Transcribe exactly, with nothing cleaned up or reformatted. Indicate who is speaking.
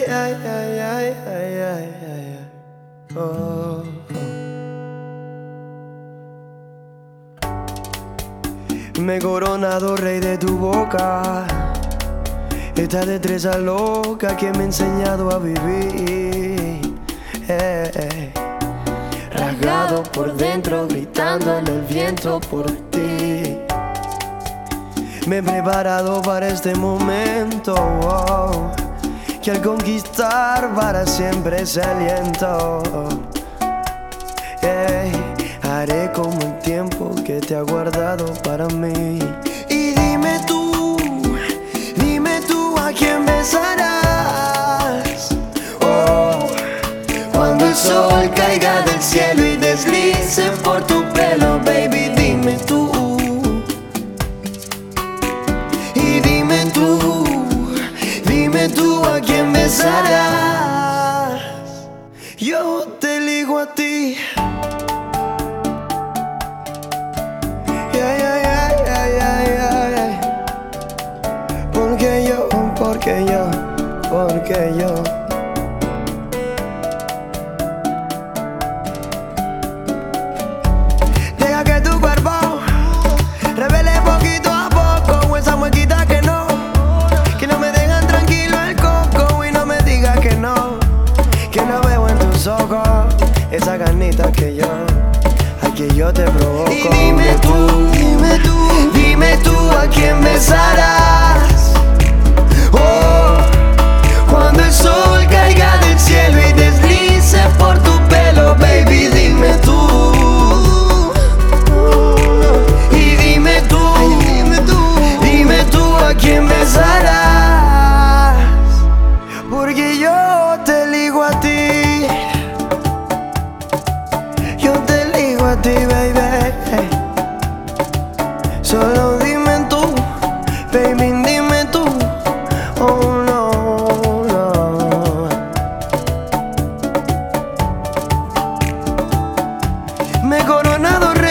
Speaker 1: ay, ay, ay, ay, ay, ay, ay. Oh, oh. Me he coronado rey de tu boca. Esta destreza loca que me ha enseñado a vivir. Eh, eh. Rasgado por dentro, gritando en el viento por ti. Me he preparado para este momento, oh, que al conquistar para siempre ese aliento. Hey, haré como el tiempo que te ha guardado para mí. Y dime tú, dime tú a quién besarás. Oh, cuando el sol caiga del cielo y deslice por tu pelo, baby, dime tú. Y dime tú, dime tú a quién besarás. Yo te elijo a ti. Yeah, yeah, yeah, yeah, yeah, yeah. Porque yo, porque yo, porque yo. Deja que tu cuerpo revele poquito a poco esa muequita que no, que no me dejan tranquilo el coco. Y no me digas que no, que no veo en tus ojos esa ganita que yo, a que yo te provoco. Y dime tú, dime tú, dime tú a quién besarás. Oh, cuando el sol caiga del cielo y deslice por tu pelo, baby, dime tú. Y dime tú, dime tú, dime tú a quién besarás. Porque yo te elijo a ti. Yo te elijo a ti, baby. Solo dime tú, baby, dime tú. Oh no, no. Me he coronado rey